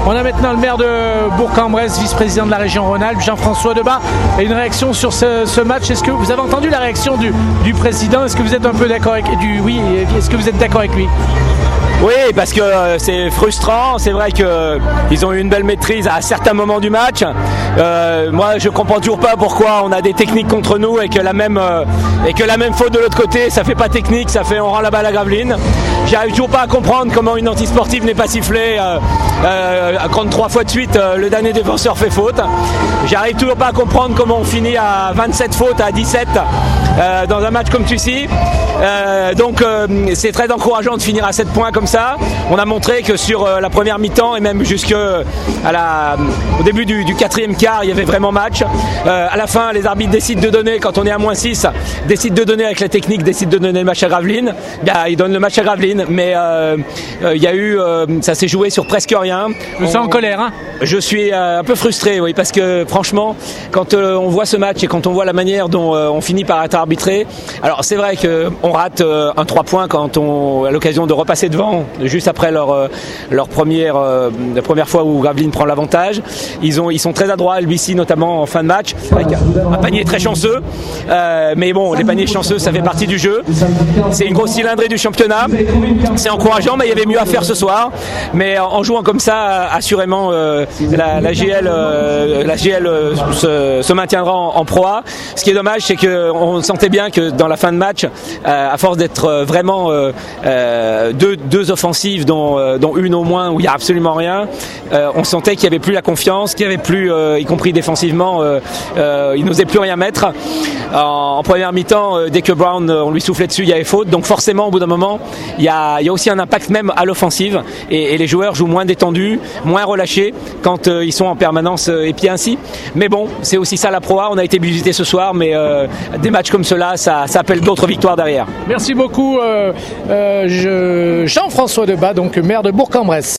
On a maintenant le maire de Bourg-en-Bresse, vice-président de la région Rhône-Alpes, Jean-François Debat, et une réaction sur ce match. Est-ce que vous avez entendu la réaction du président? Est-ce que vous êtes un peu d'accord avec oui, est-ce que vous êtes d'accord avec lui? Oui, parce que c'est frustrant. C'est vrai qu'ils ont eu une belle maîtrise à certains moments du match. Moi, je comprends toujours pas pourquoi on a des techniques contre nous et que la même faute de l'autre côté, ça fait pas technique, ça fait on rend la balle à Gravelines. J'arrive toujours pas à comprendre comment une antisportive n'est pas sifflée quand 3 fois de suite le dernier défenseur fait faute. J'arrive toujours pas à comprendre comment on finit à 27 fautes à 17 dans un match comme celui-ci. Donc c'est très encourageant de finir à 7 points comme ça. On a montré que sur la première mi-temps et même jusqu'au début du quatrième quart, il y avait vraiment match. À la fin, les arbitres décident de donner, quand on est à -6, décident de donner avec la technique, décident de donner le match à Gravelines. Ils donnent le match à Gravelines, mais il y a eu, ça s'est joué sur presque rien. Vous êtes en colère, hein? Je suis un peu frustré, oui, parce que franchement, quand on voit ce match et quand on voit la manière dont on finit par être arbitré, alors c'est vrai qu'on rate un 3 points quand on a l'occasion de repasser devant, juste après la première fois où Gravelines prend l'avantage. Ils sont très adroits, LBC notamment en fin de match, avec un panier très chanceux. Mais bon, les paniers chanceux, ça fait partie du jeu. C'est une grosse cylindrée du championnat. C'est encourageant, mais il y avait mieux à faire ce soir. Mais en jouant comme ça, assurément, la GL se maintiendra en Pro A. Ce qui est dommage, c'est qu'on sentait bien que dans la fin de match, à force d'être vraiment deux offensives, dont une au moins où il n'y a absolument rien, on sentait qu'il n'y avait plus la confiance, qu'il n'y avait plus, y compris défensivement, il n'osait plus rien mettre. En première mi-temps, dès que Brown, on lui soufflait dessus, il y avait faute. Donc forcément, au bout d'un moment, il y a aussi un impact même à l'offensive. Et les joueurs jouent moins détendus, moins relâchés quand ils sont en permanence épiés ainsi. Mais bon, c'est aussi ça la Pro A. On a été visité ce soir, mais des matchs comme cela, ça appelle d'autres victoires derrière. Merci beaucoup, Jean-François Debat, donc maire de Bourg-en-Bresse.